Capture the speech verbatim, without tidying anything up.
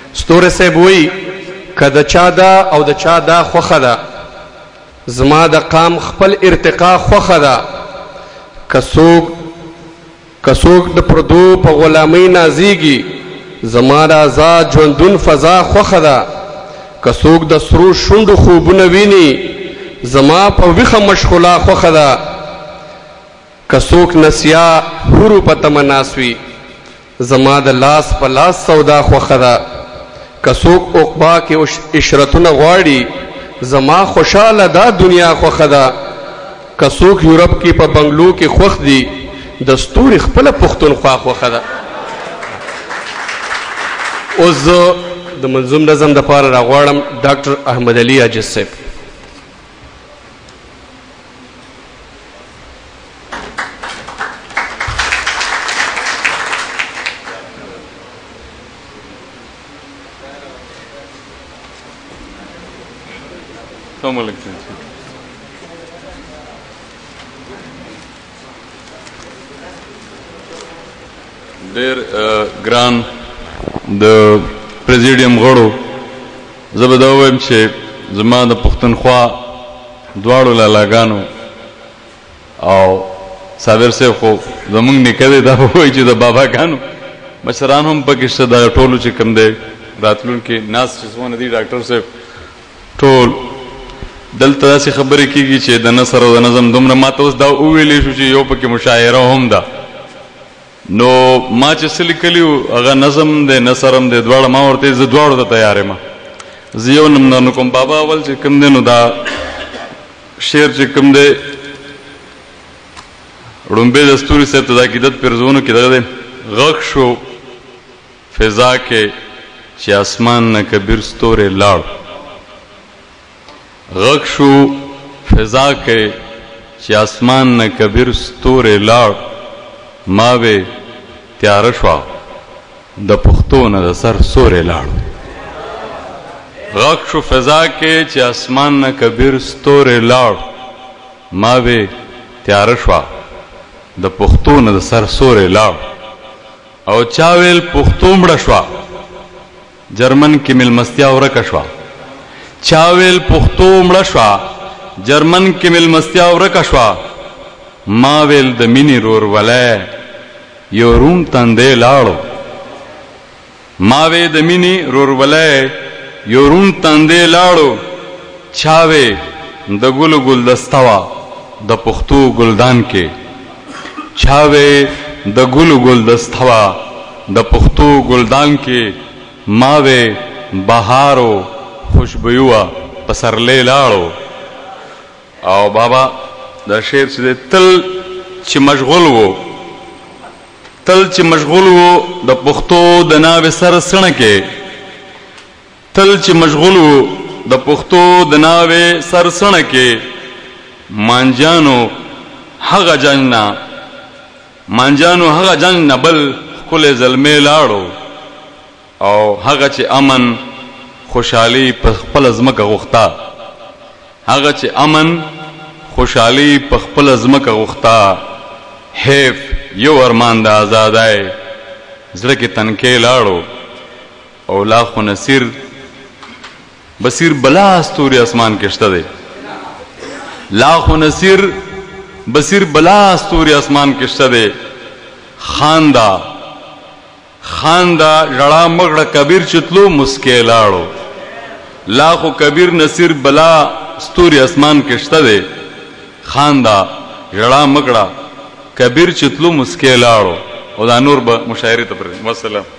ستوری صاحب وی که د چا دا او د چا دا خوخه ده، زما د قام خپل ارتقا خوخه ده. که څوک که څوک د پردو په غلامۍ نازیږي، زما د آزاد ژوندون فضا خوخه ده. که څوک د سرو شونډو خوبونه ویني، زما په ویښه مشغولا خوخه ده. که څوک نسیا حورو په تمه ناست وي، زما د لاس په لاس سودا خوخه ده. که څوک عقبا کې عشرتونه غواړي، زما خوشحاله دا دنیا خوخه ده. که څوک یورپ کې په بنگلو کې خوښ دي، د ستوري خپله پښتونخوا خوښه ده. اوس زه د منظوم نظم دپاره راغواړم ډاکټر احمد علي عاجز صاحب. السلام علیکم. ډېر ګران د پریزیډیم غړو، زه به دا ووایم چې زما د پښتونخوا دواړو لالاګانو او صابر صاحب خو زمونږ نیکه دی، دا به وایي چې د باباګانو مشران هم پکې شته. دا ټولو چې کوم دی راتلونکي ناست چې څومره دي ډاکټر صاحب ټول دلته داسې خبرې کېږي چې د نثر او د نظم دومره ما ته اوس دا وویلی شو چې یو پکې مشاعره هم ده. نو ما چې څه لیکلي وو هغه نظم دی نثر هم دی دواړه، ما ورته زه دواړو ته تیار یم. زه یو نمونه کوم. بابا اول چې کوم دی نو دا شعر چې کوم دی ړومبی د ستوري صاحب ته د عقیدت پرزونو کې دغه دی: غږ شو فضا کې چې اسمان نه کبیر ستوری لاړ. غږ شو فضا کې چې اسمان نه کبیر ستوری لاړ. ما وې تیاره شوه د پښتو نه د سر سوری لاړ. غږ شو فضا کې چې اسمان نه کبیر ستوری لاړ. ما وې تیاره شوه د پښتو نه د سر سوری لاړ. او چا ویل پښتو مړه شوه، جرمن کې میلمستیا ورکه شوه. چا ویل پښتو مړه شوه، جرمن کې میلمستیا ورکه شوه. ما ویل د مینې رورولۍ یو روم تندی لاړو. ما وی د مینې رورولۍ یو روم تندی لاړو. چا وی د ګلو ګلدسته وه د پښتو ګلدان کې. چا وی د ګلو ګلدسته وه د پښتو ګلدان کې. ما وی بهارو خوشبویو وه پسرلی لاړو. او بابا دا شعر چې دی تل چې مشغول و تل چې مشغول و د پښتو د ناوې سر سڼه کې. تل چې مشغول و د پښتو د ناوې سر سڼه کې. مانجانو هغه جنګ نه مانجانو هغه جنګ نه بل ښکلی زلمی لاړو. او هغه چې امن خوشحالي په خپله ځمکه غوښته. هغه چې امن خوشحالي په خپله ځمکه غوښته. حیف یو ارمان د آزادۍ زړه کې تنکۍ لاړو. او لا خو نصیر بصیر بلا ستوري اسمان کې شته دی. لا خو نصیر بصیر بلا ستوري اسمان کې شته دی. خاندا خاندا ژړا مغړه کبیر چتلو مسکې لاړو. لا خو کبیر نصیر بلا ستوري اسمان کې شته دی. خاندا ژړا مغړه کبیر چتلو مسکې لاړو. او دا نور به مشاعرې ته پرېږدم. والسلام.